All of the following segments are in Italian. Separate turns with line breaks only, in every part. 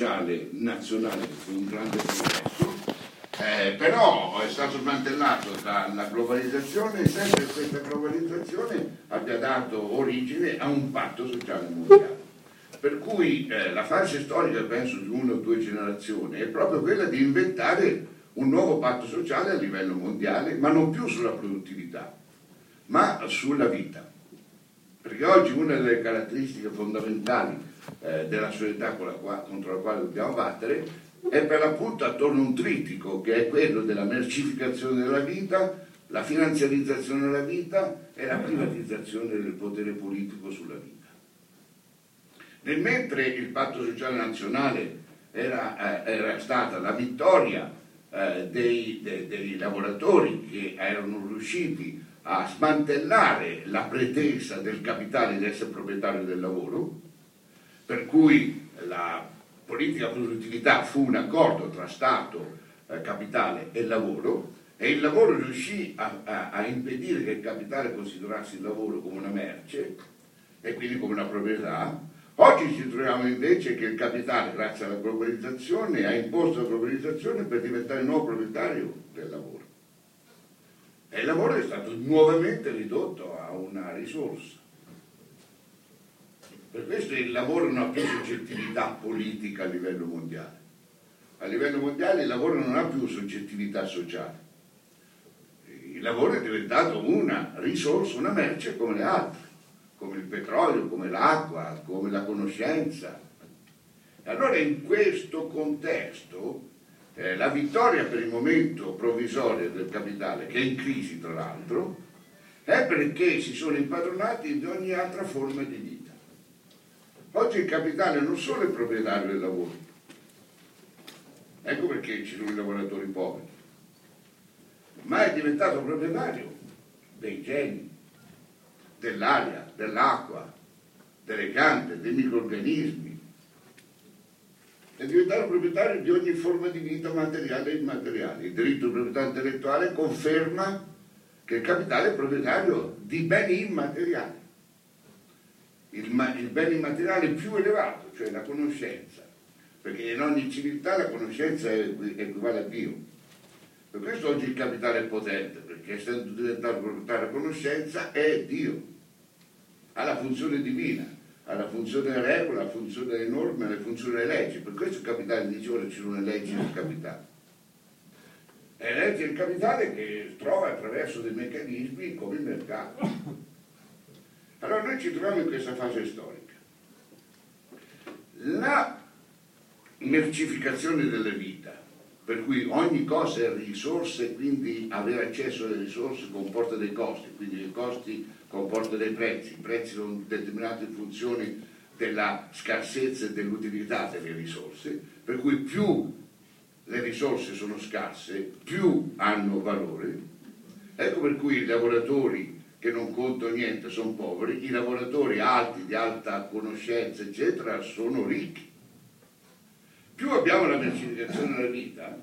sociale nazionale che fu un grande successo, però è stato smantellato dalla globalizzazione, e sempre questa globalizzazione abbia dato origine a un patto sociale mondiale. Per cui la fase storica, penso, di 1 o 2 generazioni è proprio quella di inventare un nuovo patto sociale a livello mondiale, ma non più sulla produttività, ma sulla vita. Perché oggi una delle caratteristiche fondamentali della società contro la quale dobbiamo battere è per l'appunto attorno a un tritico che è quello della mercificazione della vita, la finanziarizzazione della vita e la privatizzazione del potere politico sulla vita. Nel mentre il patto sociale nazionale era stata la vittoria dei lavoratori che erano riusciti a smantellare la pretesa del capitale di essere proprietario del lavoro, per cui la politica produttività fu un accordo tra Stato, capitale e lavoro, e il lavoro riuscì a impedire che il capitale considerasse il lavoro come una merce e quindi come una proprietà. Oggi ci troviamo invece che il capitale, grazie alla globalizzazione, ha imposto la globalizzazione per diventare il nuovo proprietario del lavoro. E il lavoro è stato nuovamente ridotto a una risorsa. Per questo il lavoro non ha più soggettività politica a livello mondiale. A livello mondiale il lavoro non ha più soggettività sociale. Il lavoro è diventato una risorsa, una merce come le altre, come il petrolio, come l'acqua, come la conoscenza. E allora in questo contesto la vittoria per il momento provvisoria del capitale, che è in crisi tra l'altro, è perché si sono impadronati di ogni altra forma di vita. Oggi il capitale non solo è proprietario del lavoro, ecco perché ci sono i lavoratori poveri, ma è diventato proprietario dei geni, dell'aria, dell'acqua, delle piante, dei microrganismi. È diventato proprietario di ogni forma di vita materiale e immateriale. Il diritto di proprietà intellettuale conferma che il capitale è proprietario di beni immateriali. Il bene immateriale più elevato, cioè la conoscenza, perché in ogni civiltà la conoscenza equivale a Dio. Per questo oggi il capitale è potente, perché essendo diventato proprietario della conoscenza è Dio. Ha la funzione divina, ha la funzione delle regole, la funzione delle norme, la funzione delle leggi. Per questo il capitale dice ora ci sono le leggi del capitale. E le leggi del capitale che trova attraverso dei meccanismi come il mercato. Allora noi ci troviamo in questa fase storica. La mercificazione della vita, per cui ogni cosa è risorsa e quindi avere accesso alle risorse comporta dei costi, quindi i costi comportano dei prezzi, i prezzi sono determinati in funzione della scarsezza e dell'utilità delle risorse, per cui più le risorse sono scarse, più hanno valore. Ecco per cui i lavoratori che non contano niente sono poveri, i lavoratori alti, di alta conoscenza, eccetera, sono ricchi. Più abbiamo la mercificazione della vita,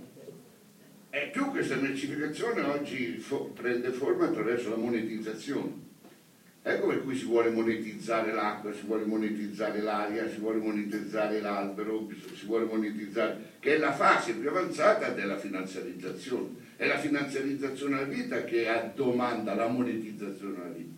e più questa mercificazione oggi prende forma attraverso la monetizzazione. Ecco per cui si vuole monetizzare l'acqua, si vuole monetizzare l'aria, si vuole monetizzare l'albero, si vuole monetizzare, che è la fase più avanzata della finanziarizzazione. È la finanziarizzazione della vita che domanda la monetizzazione della vita.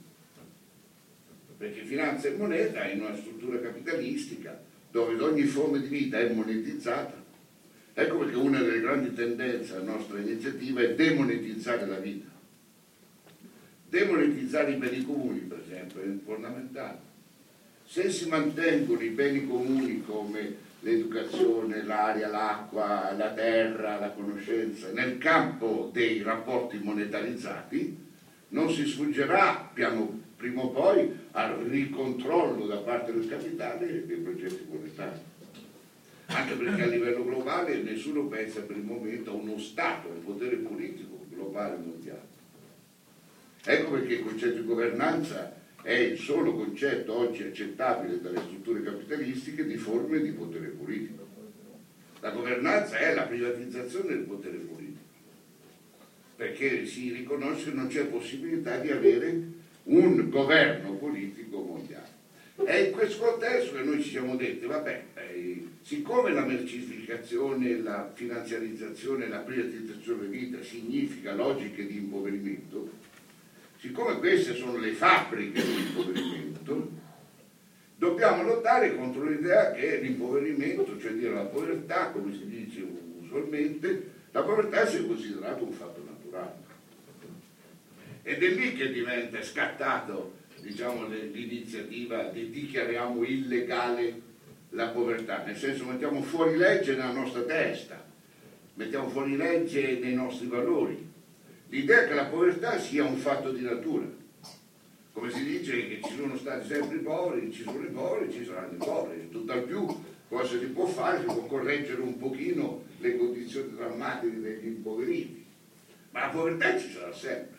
Perché finanza e moneta in una struttura capitalistica dove ogni forma di vita è monetizzata. Ecco perché una delle grandi tendenze della nostra iniziativa è demonetizzare la vita. Demonetizzare i beni comuni, per esempio, è fondamentale. Se si mantengono i beni comuni come l'educazione, l'aria, l'acqua, la terra, la conoscenza, nel campo dei rapporti monetarizzati, non si sfuggerà prima o poi al ricontrollo da parte del capitale dei progetti monetari. Anche perché a livello globale nessuno pensa per il momento a uno Stato, a un potere politico globale mondiale. Ecco perché il concetto di governanza è il solo concetto oggi accettabile dalle strutture capitalistiche di forme di potere politico. La governanza è la privatizzazione del potere politico, perché si riconosce che non c'è possibilità di avere un governo politico mondiale. È in questo contesto che noi ci siamo detti, vabbè, siccome la mercificazione, la finanziarizzazione, la privatizzazione vita significa logiche di impoverimento, siccome queste sono le fabbriche dell'impoverimento, dobbiamo lottare contro l'idea che l'impoverimento, cioè dire la povertà, come si dice usualmente, la povertà sia considerata un fatto naturale. Ed è lì che diventa scattato, diciamo, l'iniziativa di dichiariamo illegale la povertà, nel senso mettiamo fuori legge nella nostra testa, mettiamo fuori legge nei nostri valori, l'idea che la povertà sia un fatto di natura, come si dice che ci sono stati sempre i poveri, ci sono i poveri, ci saranno i poveri, tutt'al più cosa si può fare, si può correggere un pochino le condizioni drammatiche degli impoveriti, ma la povertà ci sarà sempre.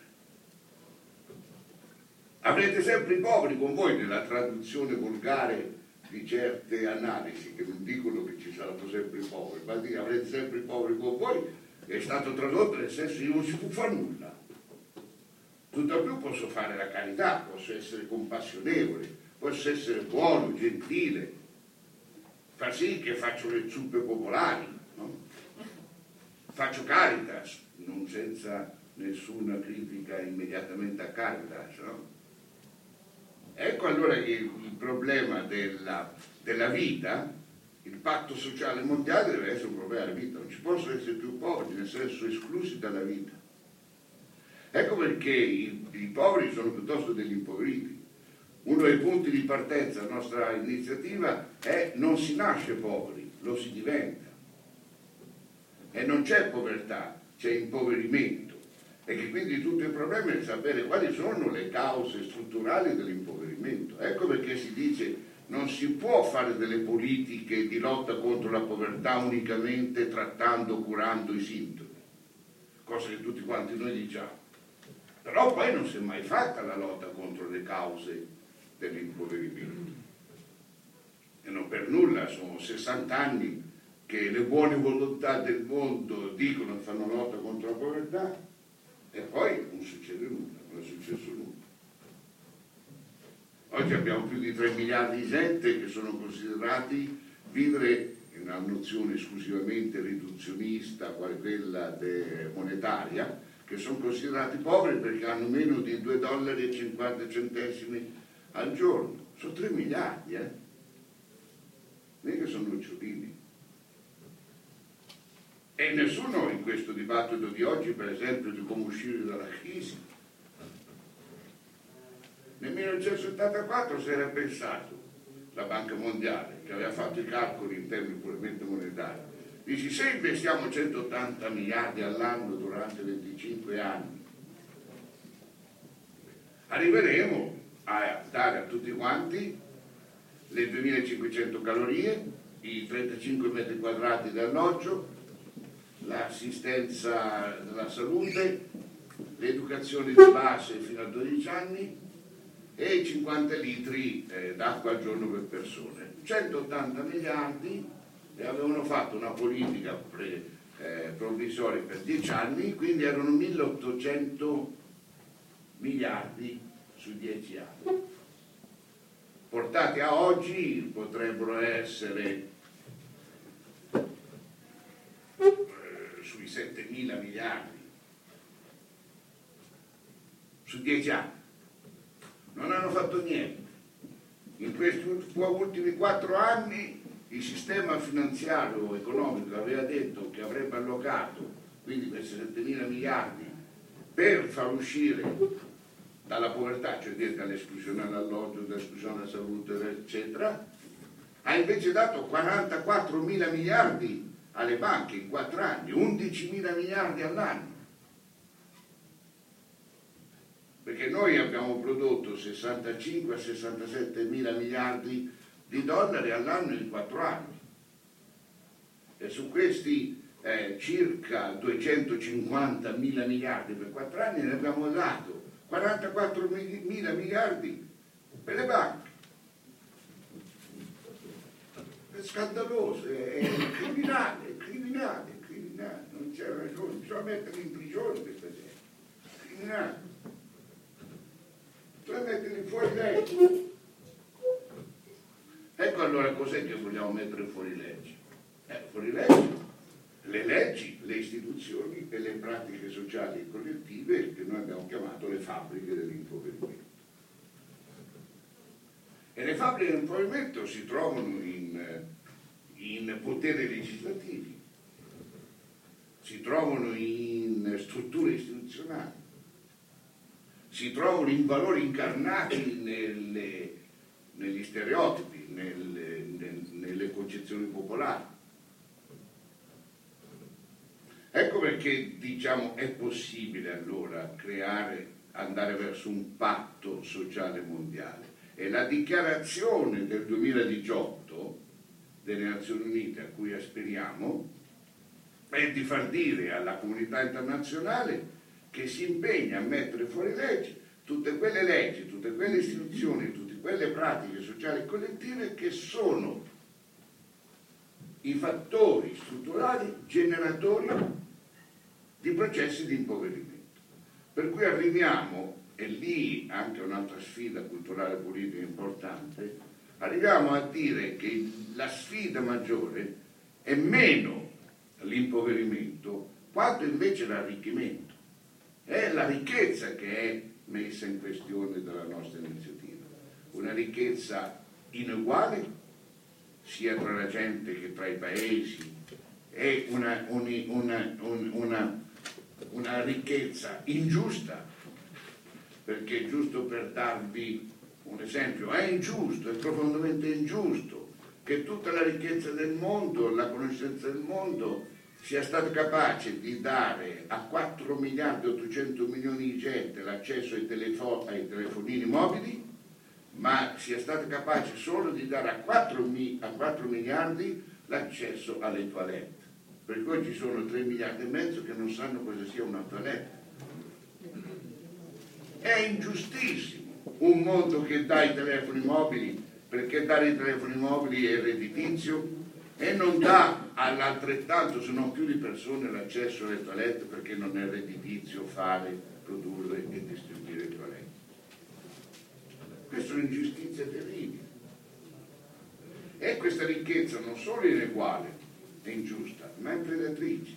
Avrete sempre i poveri con voi nella traduzione volgare di certe analisi che non dicono che ci saranno sempre i poveri, ma dicono avrete sempre i poveri con voi, è stato tradotto nel senso che non si può fare nulla. Tutt'al più posso fare la carità, posso essere compassionevole, posso essere buono, gentile, far sì che faccio le zuppe popolari, no? Faccio Caritas, non senza nessuna critica immediatamente a Caritas, no? Ecco allora che il problema della vita, il patto sociale mondiale deve essere un problema della vita, non ci possono essere più poveri, nel senso esclusi dalla vita. Ecco perché i poveri sono piuttosto degli impoveriti. Uno dei punti di partenza della nostra iniziativa è non si nasce poveri, lo si diventa. E non c'è povertà, c'è impoverimento. E che quindi tutto il problema è sapere quali sono le cause strutturali dell'impoverimento. Ecco perché si dice non si può fare delle politiche di lotta contro la povertà unicamente trattando, curando i sintomi, cosa che tutti quanti noi diciamo. Però poi non si è mai fatta la lotta contro le cause dell'impoverimento. E non per nulla, sono 60 anni che le buone volontà del mondo dicono che fanno lotta contro la povertà e poi non succede nulla, non è successo nulla. Oggi abbiamo più di 3 miliardi di gente che sono considerati vivere in una nozione esclusivamente riduzionista, quale quella monetaria, che sono considerati poveri perché hanno meno di $2,50 al giorno. Sono 3 miliardi, non è che sono nocciolini. E nessuno in questo dibattito di oggi, per esempio, di come uscire dalla crisi. Nel 1974 si era pensato, la Banca Mondiale, che aveva fatto i calcoli in termini puramente monetari, dice se investiamo 180 miliardi all'anno durante 25 anni, arriveremo a dare a tutti quanti le 2500 calorie, i 35 metri quadrati di alloggio, l'assistenza della salute, l'educazione di base fino a 12 anni e i 50 litri d'acqua al giorno per persone. 180 miliardi e avevano fatto una politica provvisoria per 10 anni, quindi erano 1800 miliardi su 10 anni. Portati a oggi potrebbero essere sui 7.000 miliardi su 10 anni. Non hanno fatto niente. In questi ultimi 4 anni il sistema finanziario economico aveva detto che avrebbe allocato quindi questi 7.000 miliardi per far uscire dalla povertà, cioè dall'esclusione dall'alloggio, dall'esclusione dalla salute, eccetera, ha invece dato 44.000 miliardi alle banche in 4 anni, 11.000 miliardi all'anno. Perché noi abbiamo prodotto 65 a 67 mila miliardi di dollari all'anno in 4 anni. E su questi circa 250 mila miliardi per 4 anni ne abbiamo dato 44 mila miliardi per le banche. È scandaloso, è criminale. Non c'è ragione, bisogna mettere in prigione questa gente. Criminale. Bisogna metterli fuori legge. Ecco allora cos'è che vogliamo mettere fuori legge. Fuori legge. Le leggi, le istituzioni e le pratiche sociali e collettive che noi abbiamo chiamato le fabbriche dell'impoverimento. E le fabbriche dell'impoverimento si trovano in poteri legislativi, si trovano in strutture istituzionali, si trovano in valori incarnati negli stereotipi, nelle concezioni popolari. Ecco perché diciamo è possibile allora andare verso un patto sociale mondiale. E la dichiarazione del 2018 delle Nazioni Unite a cui aspiriamo è di far dire alla comunità internazionale che si impegna a mettere fuori legge tutte quelle leggi, tutte quelle istituzioni, tutte quelle pratiche sociali e collettive che sono i fattori strutturali generatori di processi di impoverimento. Per cui arriviamo, e lì anche un'altra sfida culturale e politica importante, arriviamo a dire che la sfida maggiore è meno l'impoverimento quanto invece l'arricchimento. È la ricchezza che è messa in questione dalla nostra iniziativa, una ricchezza ineguale sia tra la gente che tra i paesi, è una ricchezza ingiusta, perché giusto per darvi un esempio, è ingiusto, è profondamente ingiusto che tutta la ricchezza del mondo, la conoscenza del mondo sia stata capace di dare a 4 miliardi e 800 milioni di gente l'accesso ai telefonini mobili, ma sia stata capace solo di dare a 4 miliardi l'accesso alle toilette. Per cui ci sono 3 miliardi e mezzo che non sanno cosa sia una toilette. È ingiustissimo un mondo che dà i telefoni mobili, perché dare i telefoni mobili è redditizio, e non dà all'altrettanto, se non più di persone, l'accesso alle toilette perché non è redditizio fare, produrre e distribuire toilette. Questa è un'ingiustizia terribile. E questa ricchezza non solo è ineguale e ingiusta, ma è predatrice.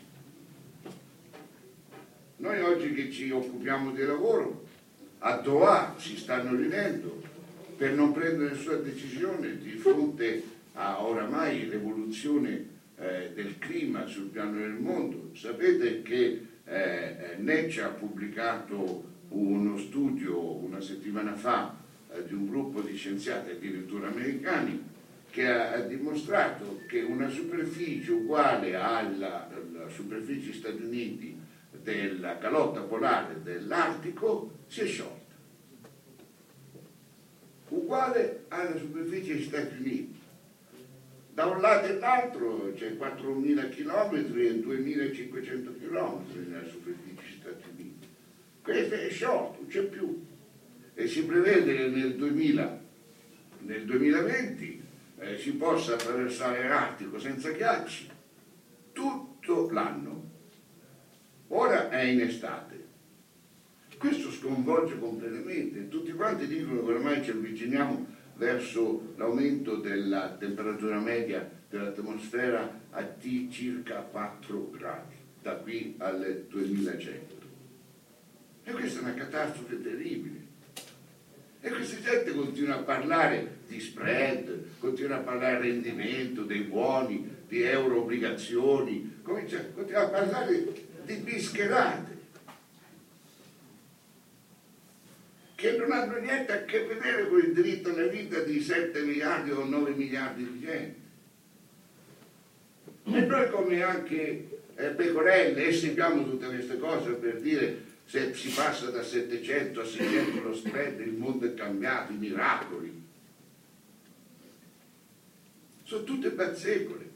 Noi oggi che ci occupiamo di lavoro, a Doha si stanno riunendo per non prendere nessuna decisione di fronte a oramai l'evoluzione del clima sul piano del mondo. Sapete che Nature ha pubblicato uno studio una settimana fa di un gruppo di scienziati addirittura americani che ha dimostrato che una superficie uguale alla superficie degli Stati Uniti della calotta polare dell'Artico si è sciolta, uguale alla superficie degli Stati Uniti. Da un lato e l'altro c'è 4.000 km e 2.500 km nella superficie degli Stati Uniti. Questo è sciolto, non c'è più. E si prevede che nel 2020 si possa attraversare l'Artico senza ghiacci tutto l'anno. Ora è in estate. Questo sconvolge completamente. Tutti quanti dicono che ormai ci avviciniamo verso l'aumento della temperatura media dell'atmosfera a circa 4 gradi, da qui al 2100. E questa è una catastrofe terribile. E questa gente continua a parlare di spread, continua a parlare di rendimento, dei buoni, di euro obbligazioni, continua a parlare di bischerate che non hanno niente a che vedere con il diritto alla vita di 7 miliardi o 9 miliardi di gente. E noi come anche pecorelle esibiamo tutte queste cose per dire se si passa da 700 a 600 lo spread, il mondo è cambiato, i miracoli. Sono tutte bazzecole.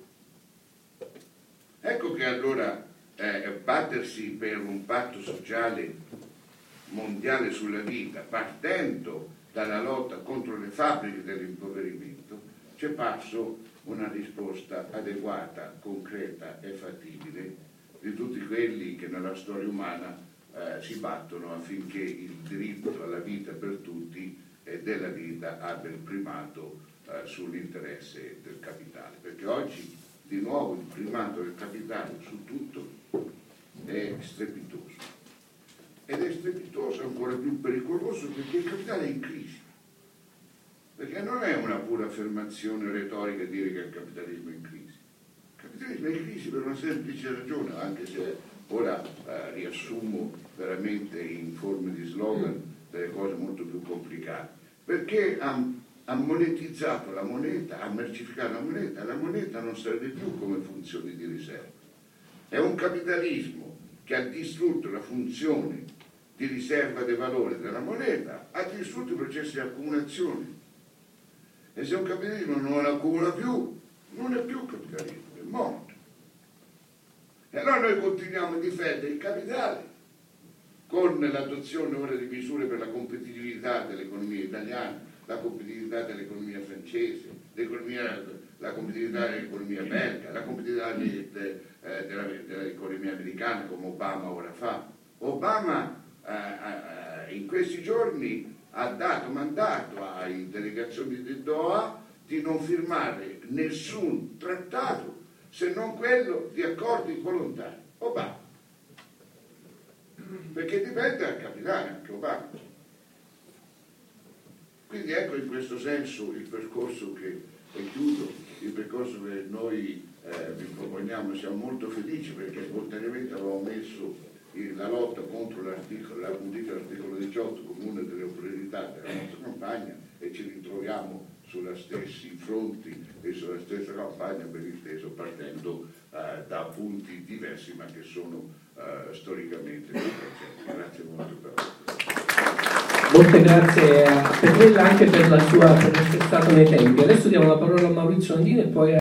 Ecco che allora battersi per un patto sociale mondiale sulla vita, partendo dalla lotta contro le fabbriche dell'impoverimento, ci è parso una risposta adeguata, concreta e fattibile di tutti quelli che nella storia umana si battono affinché il diritto alla vita per tutti e della vita abbia il primato sull'interesse del capitale, perché oggi di nuovo il primato del capitale su tutto è strepitoso. Ed è strepitoso, ancora più pericoloso, perché il capitale è in crisi. Perché non è una pura affermazione retorica dire che il capitalismo è in crisi. Il capitalismo è in crisi per una semplice ragione, anche se ora riassumo veramente in forme di slogan delle cose molto più complicate. Perché ha monetizzato la moneta, ha mercificato la moneta non serve più come funzione di riserva. È un capitalismo che ha distrutto la funzione di riserva dei valori della moneta, ha distrutto i processi di accumulazione. E se un capitalismo non accumula più, non è più capitalismo, è morto. E allora noi continuiamo a difendere il capitale con l'adozione ora di misure per la competitività dell'economia italiana, la competitività dell'economia francese, la competitività dell'economia belga, la competitività dell'economia americana, come Obama ora fa. Obama in questi giorni ha dato mandato alle delegazioni di Doha di non firmare nessun trattato se non quello di accordi volontari. Obama. Perché dipende dal capitale anche Obama. Quindi ecco in questo senso il percorso che, e chiudo, il percorso che noi vi proponiamo. Siamo molto felici perché spontaneamente avevamo messo la lotta contro la modifica dell'articolo 18 come una delle priorità della nostra campagna e ci ritroviamo sulla stessi fronti e sulla stessa campagna per inteso partendo da punti diversi ma che sono storicamente convergenti. Grazie molto per
Molte grazie a Petronella anche per essere stato nei tempi. Adesso diamo la parola a Maurizio Landini e poi